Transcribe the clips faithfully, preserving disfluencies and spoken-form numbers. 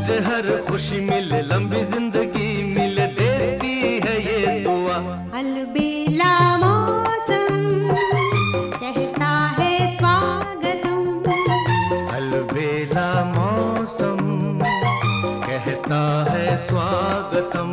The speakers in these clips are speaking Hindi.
तुझे हर खुशी मिले, लंबी जिंदगी मिले, देती है ये दुआ। अलबेला मौसम कहता है स्वागतम, अलबेला मौसम कहता है स्वागतम।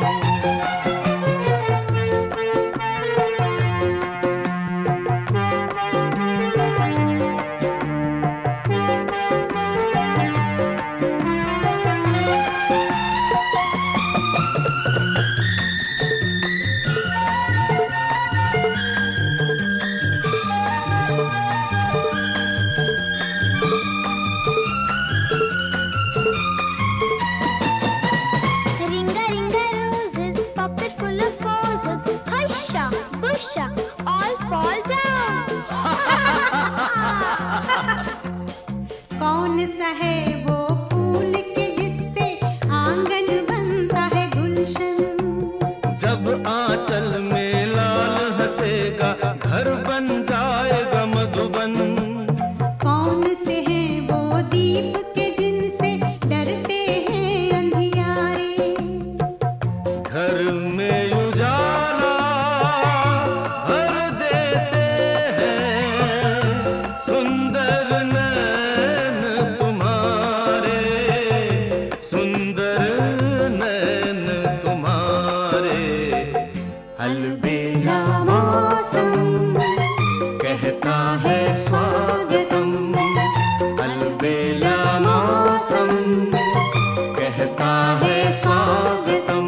कौन सा है वो फूल के जिससे आंगन बनता है गुलशन। जब आंचल में लाल हंसेगा घर बन जाएगा मधुबन। कौन से है वो दीप के जिनसे डरते हैं अंधियारे। घर में उजाला भर देते हैं सुंदर नैन तुम्हारे, सुंदर नैन तुम्हारे। अलबेला मौसम कहता है स्वागतम, अलबेला मौसम कहता है स्वागतम।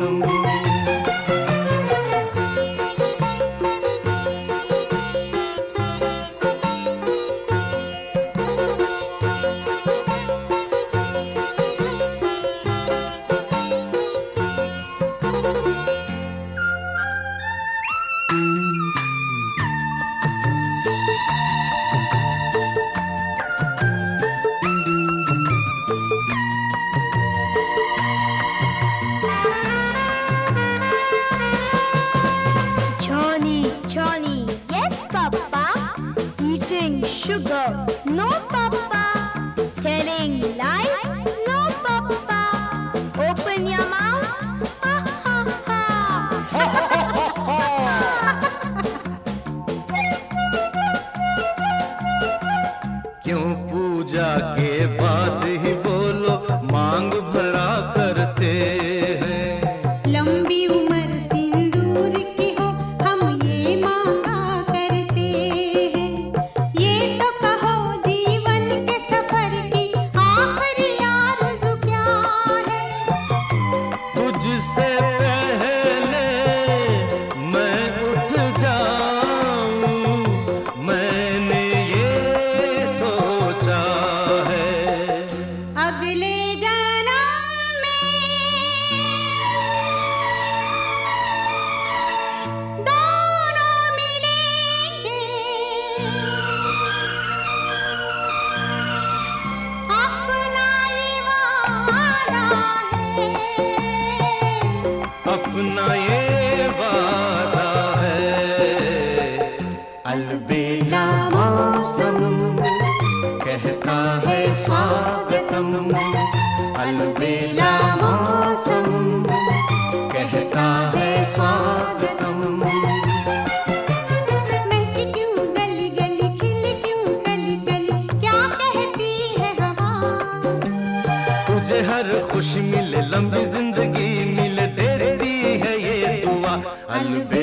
Sugar, no papa. Telling lies, no papa. Open your mouth, ha ha ha. क्यों पूजा के बाद ही बोलो मांग भरा करते हैं। लंबी उम्र सिंदूर की हो हम ये मांगा करते हैं। ये तो कहो जीवन के सफर की आखिरी आरज़ू क्या है। तुझसे पहले मैं उठ जाऊं, मैंने ये सोचा है। अगले जन्म में दोनों मिलेंगे, अपना ये वादा है, अपना ये वादा है। अलबेला मौसम कहता है स्वागतम, अलबेला मौसम कहता है स्वागतम। महकी क्यों गली गली, खिली क्यों कली कली, क्या कहती है हवा। तुझे हर खुशी मिले, लंबी जिंदगी मिले, देती है ये दुआ। अलबेला